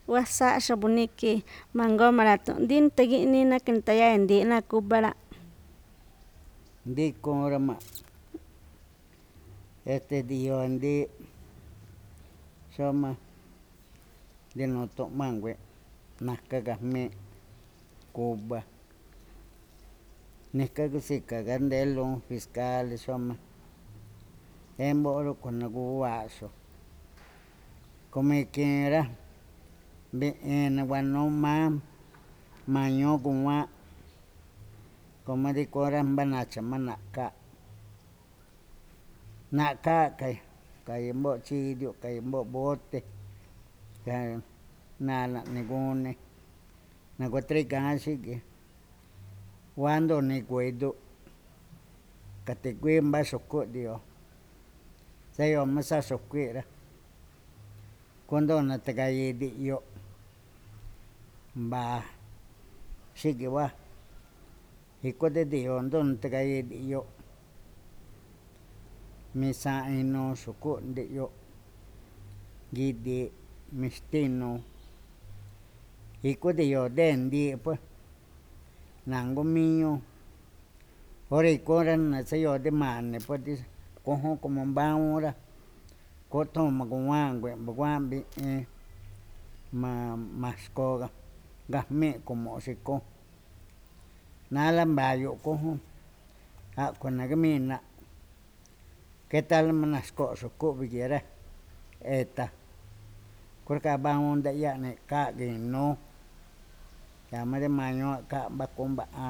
wasa xaboniki mango maraton teki'ni nakintaya ndi nakub'ara. Ndikon rama dio ndi xoma ndinoto'mangue najka gajmi kuba nika kusika gandelu fiskal xoma embo'o rukue kuguaxo komikinra mbi'i naguanoma maño kuguan koma ndikora mbanacha manaka kay mbo' chidio kay mbo' bote nala nigune naguatrikan xiki guando niguedo kate kui mba xuku dio sayo masa xukuira kundona takayi di'yo mba xiki ba ikuete dio ndona takayi di'yo misa'inu xuku ndi'yo ngidi mixtinu ikuedio dendi pues nangu miño ora ikora nasayo demane pues kojon como mbaura koton maguangue baguan mbi'i maxko gajmi como xiko nala mbayo kojon akue gumina ketal manaxko xuku biyere eta kurka baun ndayane ka'age nu yamare maño ka'ba kumba'a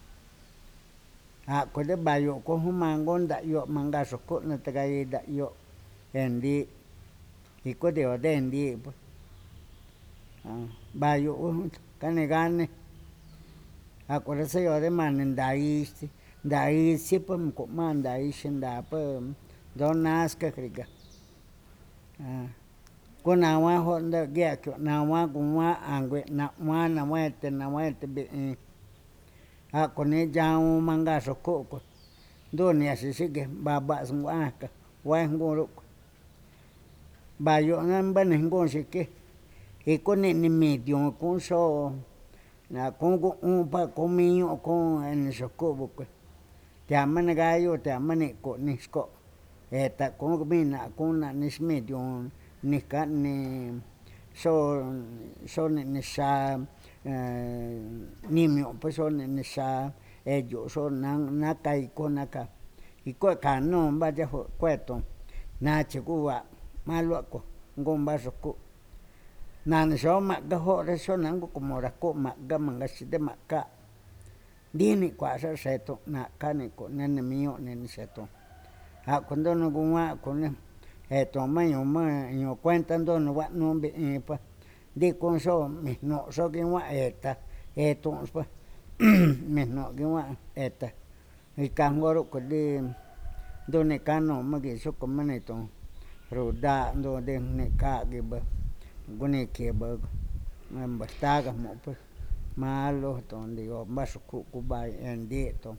kuede bayo kojon mango nda'yo manga xuku natakayi nda'yo endi ikuedio dendi pues bayo kani gane akue sayo demane ndaisi pues koma ndaixi nda pues donaska krika kunaguan jondakia naguan kuguan naguete mbi'i akune yaun manga xuku nduni xixiki baba ngua'ka nguengu bayo nambane ngu xiki ikuni'ni midio kunxo nakungu pa kumiño kun eni xuku bukue tiamane gallo tiamane kunixko eta kun mina kuna nixmidio nika'ni xo ni'ixa nimio pues xo ni'ixa eyo xo nakai kunaka ikue kanu mbaya kueton nachi kugua maluako ngumba xuku nani xo ma'ga jore xo nangu como raku ma'ga mangaxide ma'ka ndini kuaxa xeton nakani kunene miño neni xeton ndono guan kune eton maño kuenta ndono gua'nu mbi'i pues ndikon xo mijno xo kiguan eta eton pues mijno kiguan eta ikango rukue nduni kanu magixo komaniton ruda ndode nika'age ngunikiba baxtagamo pues malo ton ndio mba xuku kuba enditon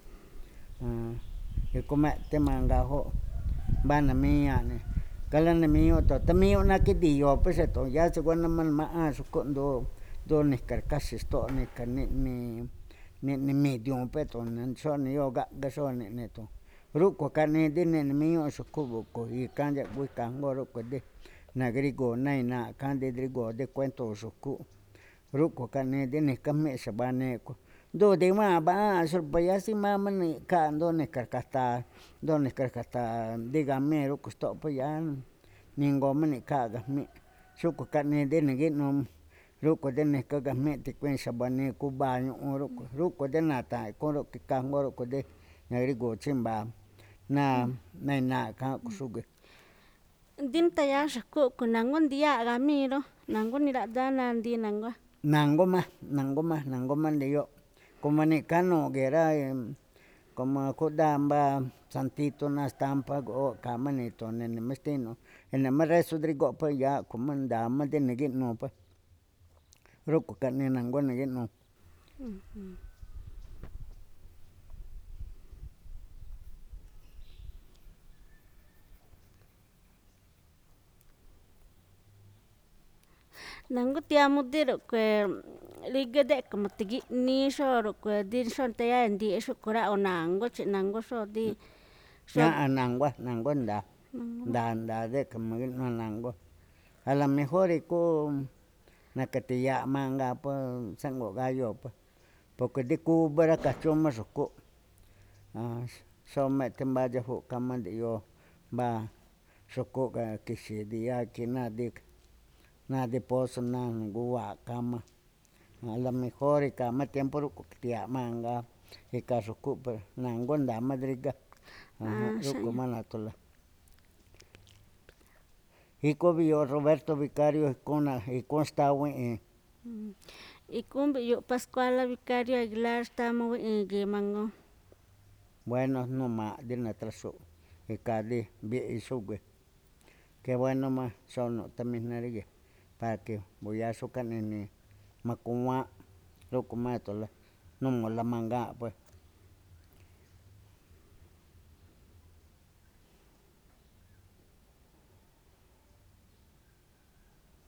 ikume'te manga jo mbana miñane kala na miño tamiño nakidio pues eton ya siguana ma'a xuku ndo nikarkaxixto nika ni'ni midio peton xo niyo gaga xo ni'niton rukue kani dineni miño xuku buku ikanya guikango rukue nagrigo naina kande drigode kuento xuku rukue kani dinika jmi' xabane ndudi ma ba'axo ya si mamani ka ndo nikarkata ndigame rukuxto pues ya ningomani ka gajmi' xukue kani dini gi'nu rukue dinika gajmi' tikuii xabane kuba ñu'u rukue denata kikango rukue nagrigo chimba naina ka kuxuge ndintaya xuku nangu ndia gamiro nangu nira'dana ndi nangua nanguma ndiyo como nikanu ngera como kudamba santito na stampa ka manito nene mixtino enema rezo drigo pues ya como ndama dini gi'nu pues rukue kani nangu nigi'nu. nangu tiamu di rukue liga de como tigi ni sho rukue di sho taya ndi sho kura o nangu chi nangu sho di Ya nangua nda de como no nangu a lo mejor iku nakatiya'ma manga pues sango gallo pues porque di kubara kachuma xuku xome timbaye ju kama ndiyo mba xuku ka kixi diaki na di pozo na nguwa kama a lo mejor ikama tiempo ruku tiya'manga ika xuku pero nangu nda madriga ruku manatula iko biyo Roberto Vicario ikun stawi'i ikun biyo Pascuala Vicario Aguilar stawi'i gimangu bueno numa di natraxu ika di bi'i xugui que bueno ma xo'onu tamijna rigui para que buyaxu kanini makuwa' ruku matula numula manga' pues